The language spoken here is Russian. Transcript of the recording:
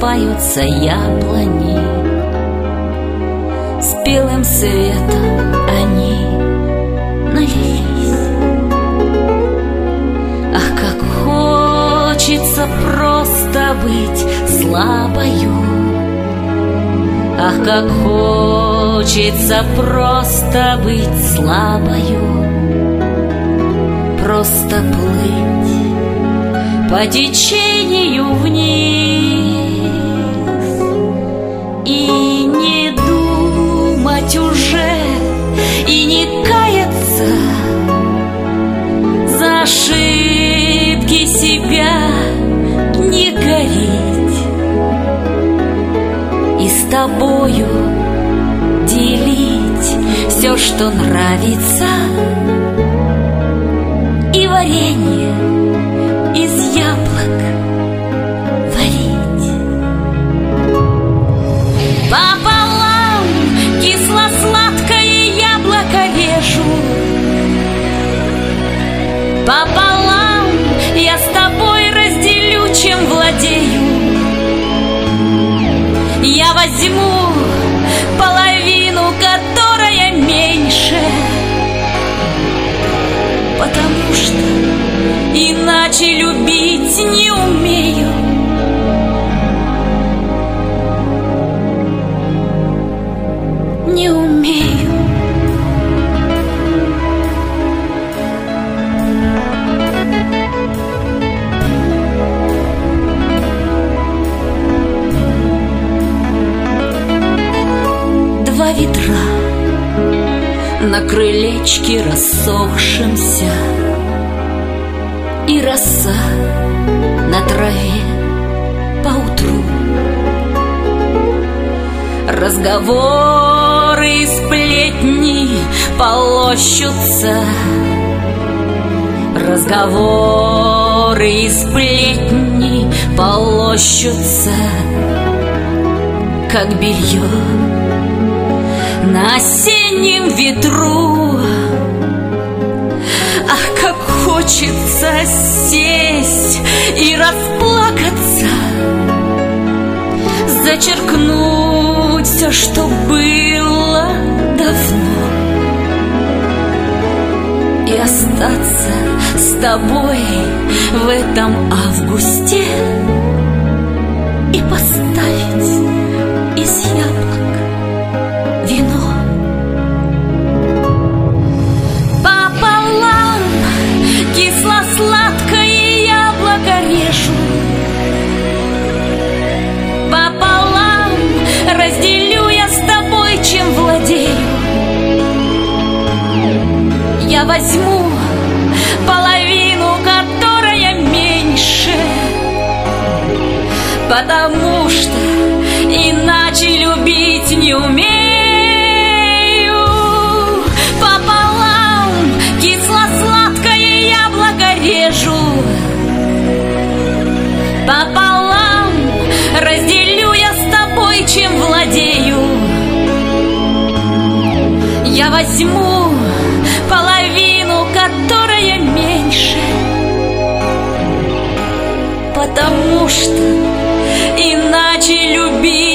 рассыпаются яблони, спелым светом они налились. Ах, как хочется просто быть слабою, ах, как хочется просто быть слабою, просто плыть по течению вниз и не думать уже, и не каяться за ошибки себя, не гореть и с тобою делить все, что нравится, и варенье из яблок варить. Пополам кисло-сладкое яблоко режу, пополам я с тобой разделю, чем владею. Я возьму половину, которая меньше, потому что иначе любить не умею. Не умею. Два ведра на крылечке рассохшемся, и роса на траве поутру. Разговоры и сплетни полощутся, разговоры и сплетни полощутся, как белье на осеннем ветру. Ах, как хочется сесть и расплакаться, зачеркнуть все, что было давно, и остаться с тобой в этом августе и поставить из яблок вино. Пополам кисло-сладкое яблоко режу, пополам разделю я с тобой, чем владею. Я возьму половину, которая меньше, потому что иначе любить не умею. Пополам кисло-сладкое яблоко режу, пополам разделю я с тобой, чем владею. Я возьму половину, которая меньше, потому что иначе любить